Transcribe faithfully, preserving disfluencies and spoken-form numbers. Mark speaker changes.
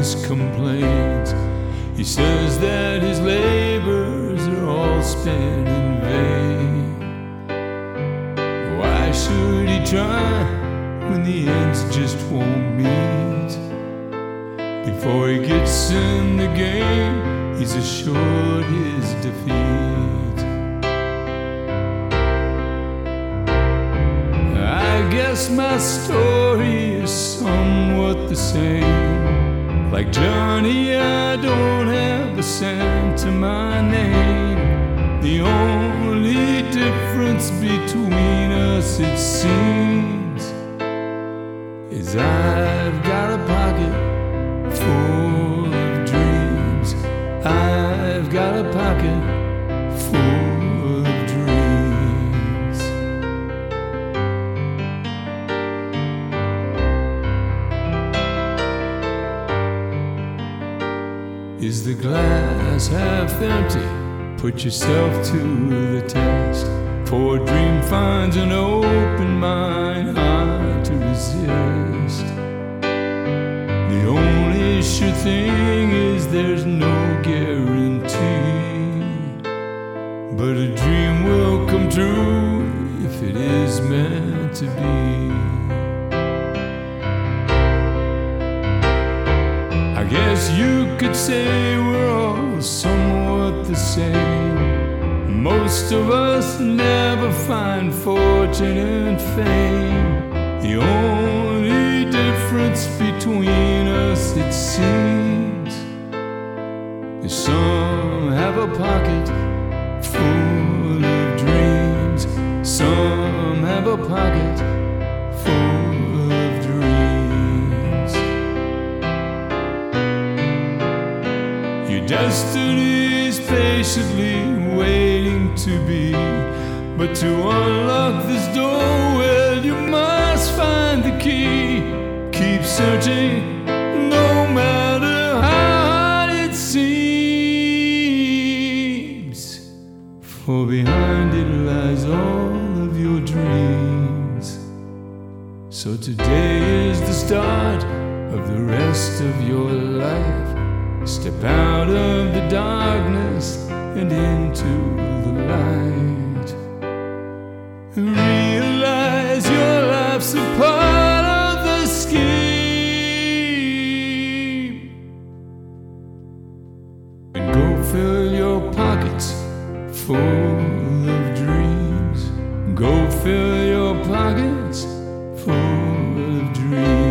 Speaker 1: always complains. He says that his labors are all spent in vain. Why should he try when the ends just won't meet? Before he gets in the game, he's assured his defeat. I guess my story is somewhat the same. Like Johnny, I don't have a cent to my name. The only difference between us, it seems, is I've got a pocket full of dreams. I've got a pocket full of dreams. Is the glass half empty? Put yourself to the test. For a dream finds an open mind hard to resist. The only sure thing is there's no guarantee, but a dream will come true if it is meant to be. I guess you could say we're all somewhat the same. Most of us never find fortune and fame. The only difference between us, it seems, is some have a pocket full of dreams. Some have a pocket full of dreams. Your destiny is patiently waiting to be, but to unlock this door, well, you must find the key. Keep searching, no matter how hard it seems, for behind it lies all of your dreams. So today is the start of the rest of your life. Step out of the darkness and into the light. Realize your life's a part of the scheme, and go fill your pockets full of dreams. Go fill your pockets full of dreams.